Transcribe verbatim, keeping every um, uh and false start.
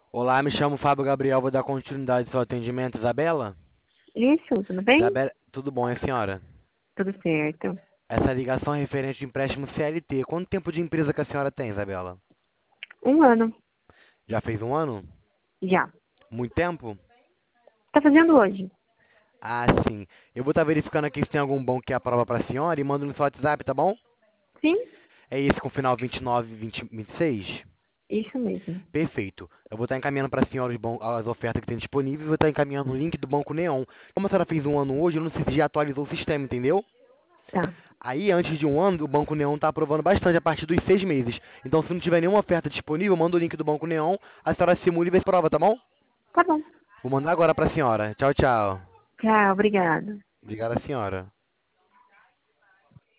Olá, me chamo Fábio Gabriel, vou dar continuidade ao seu atendimento. Isabela? Isso, tudo bem? Isabela, tudo bom, é senhora? Tudo certo. Essa ligação é referente de empréstimo C L T. Quanto tempo de empresa que a senhora tem, Isabela? Um ano, Já fez um ano? já. Muito tempo? Tá fazendo hoje? Ah, sim. Eu vou estar verificando aqui se tem algum banco que aprova para a senhora e mando no seu WhatsApp, tá bom? Sim, É esse com final vinte e nove, vinte, vinte e seis? isso mesmo. Perfeito. Eu vou estar encaminhando para a senhora os ban- as ofertas que tem disponíveis e vou estar encaminhando o link do Banco Neon. Como a senhora fez um ano hoje, eu não sei se já atualizou o sistema, entendeu? Tá, Aí, antes de um ano, o Banco Neon está aprovando bastante a partir dos seis meses. Então, se não tiver nenhuma oferta disponível, manda o link do Banco Neon, a senhora simula e vê se prova, tá bom? tá bom. Vou mandar agora para a senhora. Tchau, tchau. Tchau, obrigado. Obrigada, senhora.